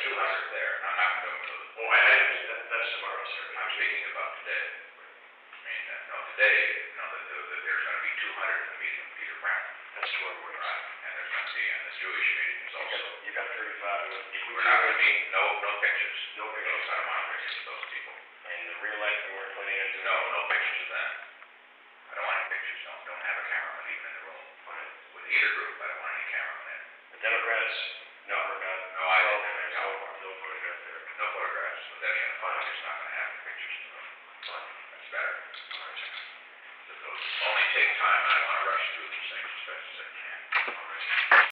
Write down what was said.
200 there, I'm not going to, Oh, I understand, that's tomorrow, sir. I'm speaking about today. I mean, no, today, you know, that there's going to be 200 in the meeting with Peter Brown. That's tomorrow morning. Right, and there's going to be, and the Jewish meeting is also. You got 35. We're not going to need, no pictures. No pictures. I don't want pictures of those people. And the re-election, we're planning on doing. No pictures of them. I don't want any pictures, don't have a cameraman even in the room. Fine. With either group, I